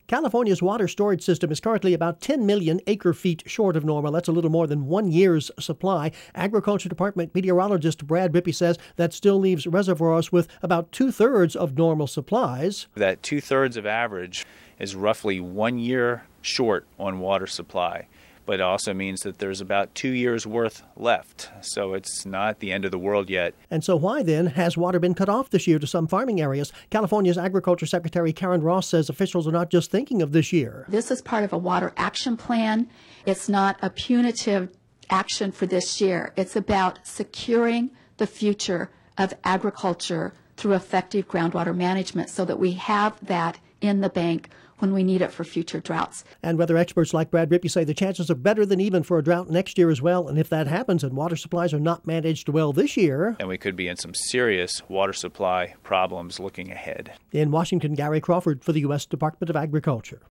California's water storage system is currently about 10 million acre-feet short of normal. That's a little more than 1 year's supply. Agriculture Department meteorologist Brad Rippey says that still leaves reservoirs with about two-thirds of normal supplies. That two-thirds of average is roughly 1 year short on water supply. But it also means that there's about 2 years' worth left. So it's not the end of the world yet. And so why, then, has water been cut off this year to some farming areas? California's Agriculture Secretary Karen Ross says officials are not just thinking of this year. This is part of a water action plan. It's not a punitive action for this year. It's about securing the future of agriculture through effective groundwater management so that we have that in the bank when we need it for future droughts. And weather experts like Brad Rippey say the chances are better than even for a drought next year as well. And if that happens and water supplies are not managed well this year, and we could be in some serious water supply problems looking ahead. In Washington, Gary Crawford for the U.S. Department of Agriculture.